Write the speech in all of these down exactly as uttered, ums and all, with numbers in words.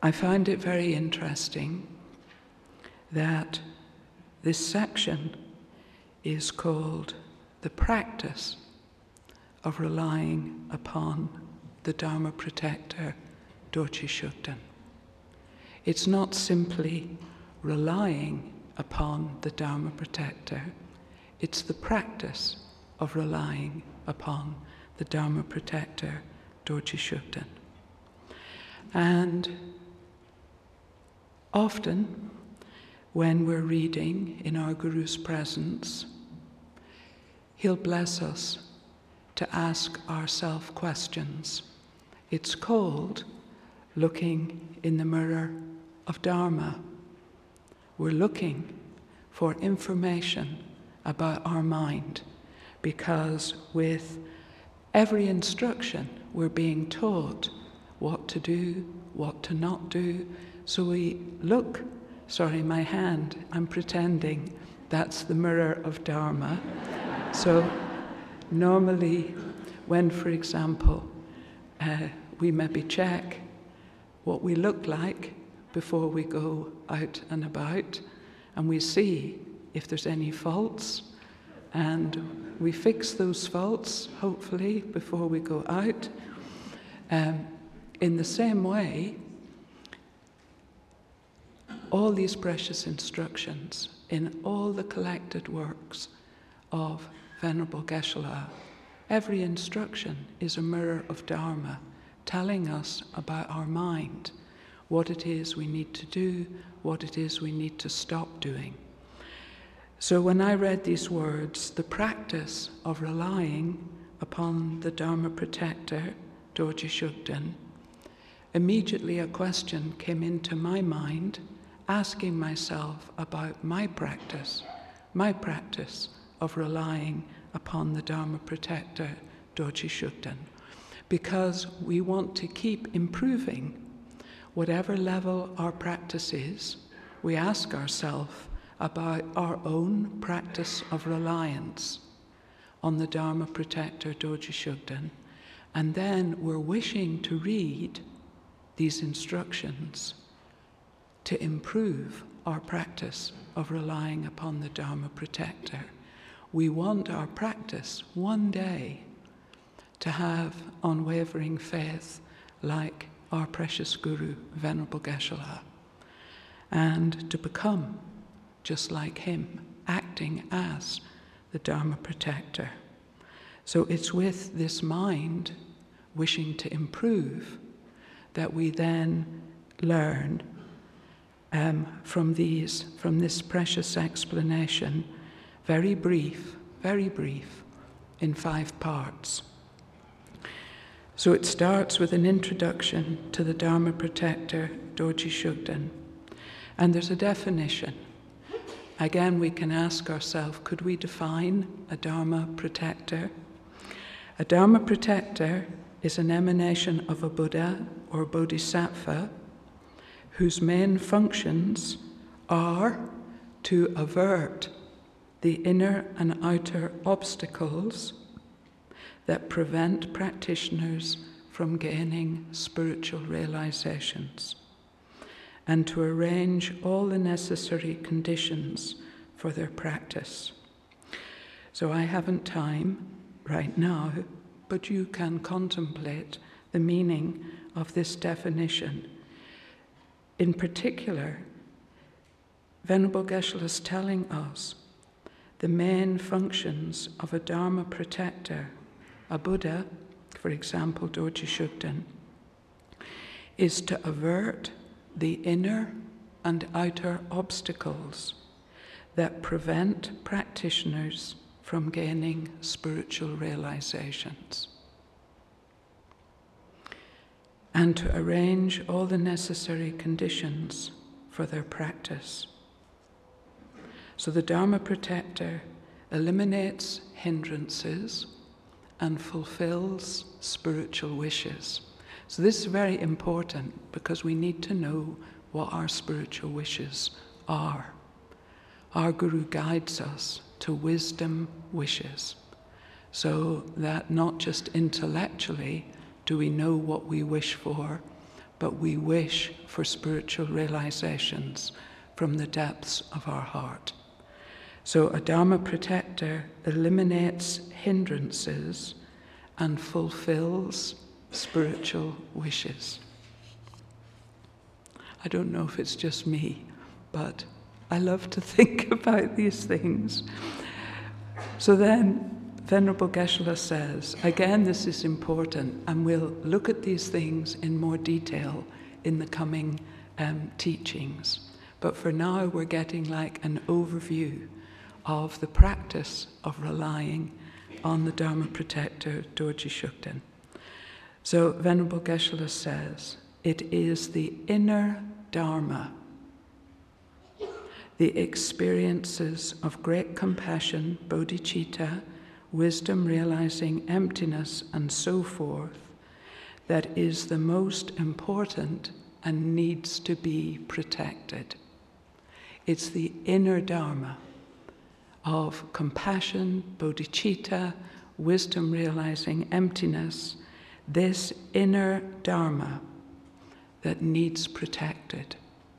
I find it very interesting that this section is called the practice of relying upon the Dharma protector, Dorje Shugden. It's not simply relying upon the Dharma protector, it's the practice of relying upon the Dharma protector, Dorje Shugden. And often, when we're reading in our Guru's presence, he'll bless us to ask ourselves questions. It's called looking in the mirror of Dharma. We're looking for information about our mind, because with every instruction we're being taught what to do, what to not do. So we look, sorry, my hand, I'm pretending that's the mirror of Dharma. So normally when, for example, uh, we maybe check what we look like before we go out and about, and we see if there's any faults, and we fix those faults, hopefully, before we go out. Um, in the same way, all these precious instructions in all the collected works of Venerable Geshe-la, every instruction is a mirror of Dharma, telling us about our mind, what it is we need to do, what it is we need to stop doing. So when I read these words, the practice of relying upon the Dharma protector, Dorje Shugden, immediately a question came into my mind, asking myself about my practice, my practice of relying upon the Dharma protector, Dorje Shugden, because we want to keep improving. Whatever level our practice is, we ask ourselves about our own practice of reliance on the Dharma protector, Dorje Shugden, and then we're wishing to read these instructions to improve our practice of relying upon the Dharma protector. We want our practice one day to have unwavering faith like our precious Guru, Venerable Geshe-la, and to become just like him, acting as the Dharma protector. So it's with this mind wishing to improve that we then learn um, from these, from this precious explanation, very brief, very brief, in five parts. So it starts with an introduction to the Dharma protector, Dorje Shugden, and there's a definition. Again, we can ask ourselves, could we define a Dharma protector? A Dharma protector is an emanation of a Buddha or Bodhisattva whose main functions are to avert the inner and outer obstacles that prevent practitioners from gaining spiritual realizations, and to arrange all the necessary conditions for their practice. So I haven't time right now, but you can contemplate the meaning of this definition. In particular, Venerable Geshe-la is telling us the main functions of a Dharma protector, a Buddha, for example, Dorje Shugden, is to avert the inner and outer obstacles that prevent practitioners from gaining spiritual realizations, and to arrange all the necessary conditions for their practice. So the Dharma protector eliminates hindrances and fulfills spiritual wishes. So this is very important because we need to know what our spiritual wishes are. Our Guru guides us to wisdom wishes, so that not just intellectually do we know what we wish for, but we wish for spiritual realizations from the depths of our heart. So a Dharma protector eliminates hindrances and fulfills spiritual wishes. I don't know if it's just me, but I love to think about these things. So then, Venerable Geshe-la says, again, this is important, and we'll look at these things in more detail in the coming um, teachings. But for now, we're getting like an overview of the practice of relying on the Dharma protector, Dorje Shugden. So Venerable Geshe-la says, it is the inner Dharma, the experiences of great compassion, bodhicitta, wisdom realizing emptiness, and so forth, that is the most important and needs to be protected. It's the inner Dharma of compassion, bodhicitta, wisdom realizing emptiness, this inner Dharma that needs protected.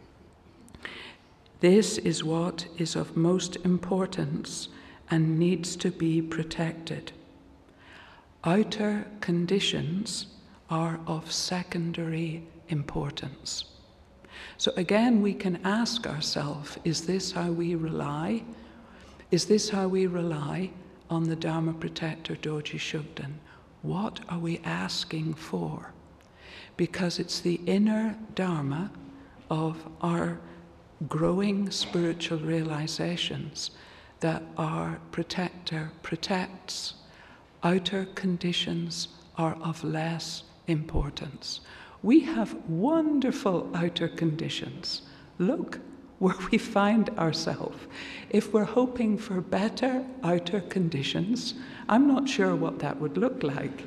This is what is of most importance and needs to be protected. Outer conditions are of secondary importance. So again, we can ask ourselves, is this how we rely? Is this how we rely on the Dharma protector, Dorje Shugden? What are we asking for? Because it's the inner Dharma of our growing spiritual realizations that our protector protects. Outer conditions are of less importance. We have wonderful outer conditions. Look where we find ourselves. If we're hoping for better outer conditions, I'm not sure what that would look like.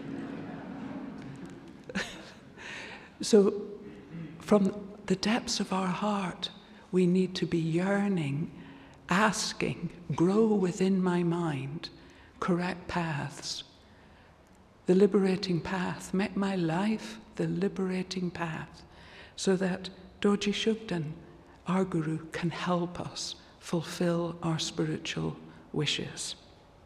So, from the depths of our heart, we need to be yearning, asking, grow within my mind correct paths. The liberating path, make my life the liberating path, so that Dorje Shugden, our Guru, can help us fulfill our spiritual wishes.